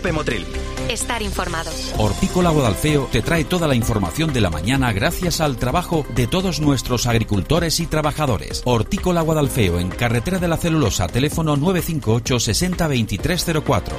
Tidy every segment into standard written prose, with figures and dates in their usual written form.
Cope Motril. Estar informado. Hortícola Guadalfeo te trae toda la información de la mañana gracias al trabajo de todos nuestros agricultores y trabajadores. Hortícola Guadalfeo, en Carretera de la Celulosa, teléfono 958 60 2304.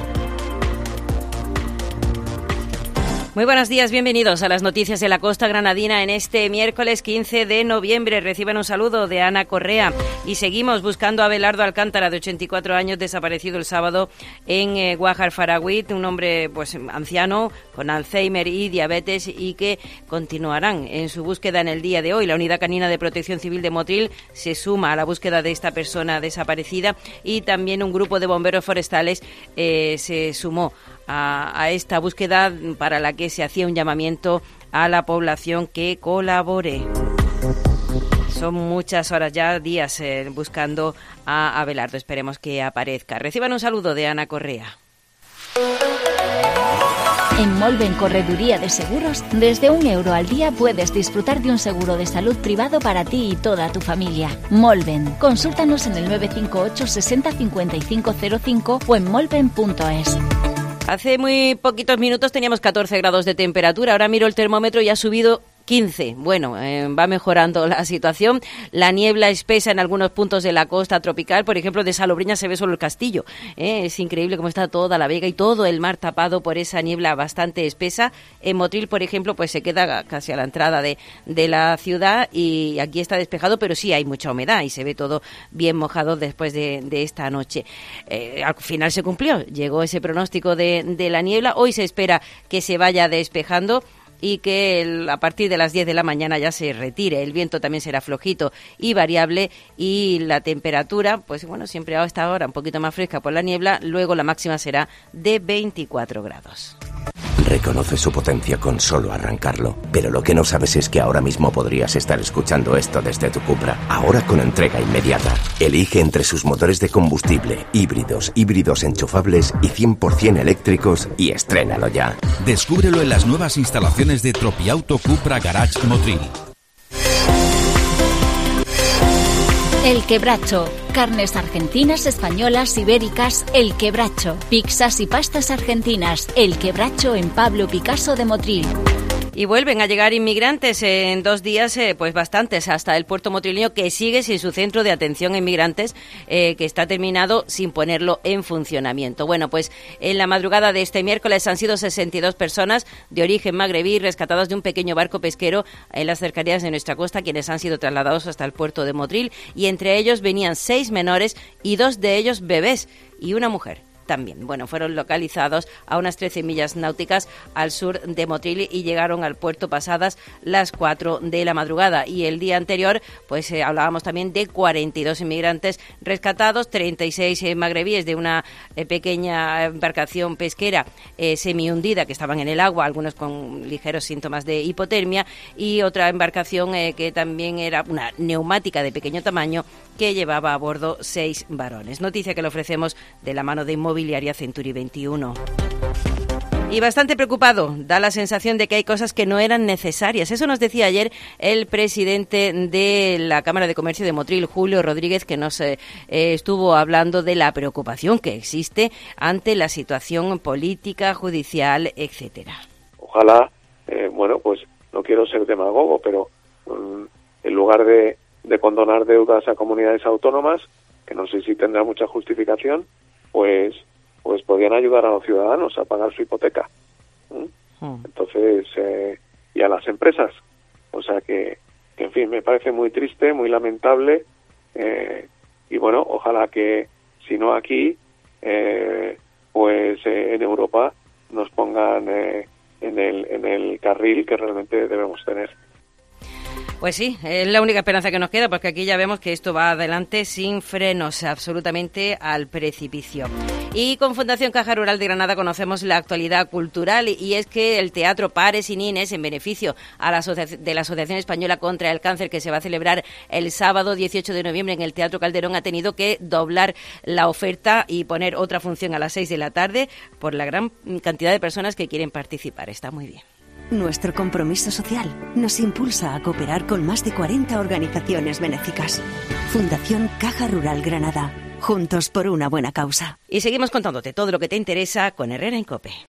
Muy buenos días, bienvenidos a las noticias de la costa granadina en este miércoles 15 de noviembre. Reciban un saludo de Ana Correa y seguimos buscando a Abelardo Alcántara, de 84 años, desaparecido el sábado en Guajar Faragüit, un hombre pues anciano con Alzheimer y diabetes, y que continuarán en su búsqueda en el día de hoy. La Unidad Canina de Protección Civil de Motril se suma a la búsqueda de esta persona desaparecida, y también un grupo de bomberos forestales se sumó a esta búsqueda, para la que se hacía un llamamiento a la población que colabore. Son muchas horas ya, días buscando a Abelardo. Esperemos que aparezca. Reciban un saludo de Ana Correa. En Molven Correduría de Seguros, desde €1 al día puedes disfrutar de un seguro de salud privado para ti y toda tu familia. Molven. Consúltanos en el 958 60 5505 o en molven.es. Hace muy poquitos minutos teníamos 14 grados de temperatura. Ahora miro el termómetro y ha subido 15. Bueno, va mejorando la situación. La niebla espesa en algunos puntos de la costa tropical. Por ejemplo, de Salobreña se ve solo el castillo. Es increíble cómo está toda la vega y todo el mar tapado por esa niebla bastante espesa. En Motril, por ejemplo, pues se queda casi a la entrada de la ciudad, y aquí está despejado, pero sí hay mucha humedad y se ve todo bien mojado después de esta noche. Al final se cumplió. Llegó ese pronóstico de la niebla. Hoy se espera que se vaya despejando y que a partir de las 10 de la mañana ya se retire. El viento también será flojito y variable, y la temperatura, pues bueno, siempre a esta hora un poquito más fresca por la niebla. Luego la máxima será de 24 grados. Reconoce su potencia con solo arrancarlo, pero lo que no sabes es que ahora mismo podrías estar escuchando esto desde tu Cupra, ahora con entrega inmediata. Elige entre sus motores de combustible, híbridos enchufables y 100% eléctricos, y estrénalo ya. Descúbrelo en las nuevas instalaciones de Tropiauto Cupra Garage Motril. El Quebracho. Carnes argentinas, españolas, ibéricas. El Quebracho. Pizzas y pastas argentinas. El Quebracho, en Pablo Picasso de Motril. Y vuelven a llegar inmigrantes en 2 días, pues bastantes, hasta el puerto motrileño, que sigue sin su centro de atención a inmigrantes, que está terminado sin ponerlo en funcionamiento. Bueno, pues en la madrugada de este miércoles han sido 62 personas de origen magrebí rescatadas de un pequeño barco pesquero en las cercanías de nuestra costa, quienes han sido trasladados hasta el puerto de Motril, y entre ellos venían 6 menores y 2 de ellos bebés y una mujer. También, bueno, fueron localizados a unas 13 millas náuticas al sur de Motril y llegaron al puerto pasadas las 4 de la madrugada. Y el día anterior, pues hablábamos también de 42 inmigrantes rescatados, 36 magrebíes de una pequeña embarcación pesquera semi-hundida, que estaban en el agua, algunos con ligeros síntomas de hipotermia, y otra embarcación que también era una neumática de pequeño tamaño, que llevaba a bordo 6 varones. Noticia que le ofrecemos de la mano de Inmobiliaria Century 21. Y bastante preocupado, da la sensación de que hay cosas que no eran necesarias. Eso nos decía ayer el presidente de la Cámara de Comercio de Motril, Julio Rodríguez, que nos estuvo hablando de la preocupación que existe ante la situación política, judicial, etcétera. Ojalá, bueno, pues no quiero ser demagogo, pero en lugar de condonar deudas a comunidades autónomas, que no sé si tendrá mucha justificación, pues podían ayudar a los ciudadanos a pagar su hipoteca. Entonces, y a las empresas. O sea que, en fin, me parece muy triste, muy lamentable, y bueno, ojalá que, si no aquí, pues en Europa nos pongan en el carril que realmente debemos tener. Pues sí, es la única esperanza que nos queda, porque aquí ya vemos que esto va adelante sin frenos, absolutamente al precipicio. Y con Fundación Caja Rural de Granada conocemos la actualidad cultural, y es que el Teatro Pares y Nines, en beneficio de la Asociación Española contra el Cáncer, que se va a celebrar el sábado 18 de noviembre en el Teatro Calderón, ha tenido que doblar la oferta y poner otra función a las 6 de la tarde por la gran cantidad de personas que quieren participar. Está muy bien. Nuestro compromiso social nos impulsa a cooperar con más de 40 organizaciones benéficas. Fundación Caja Rural Granada. juntos por una buena causa. Y seguimos contándote todo lo que te interesa con Herrera en COPE.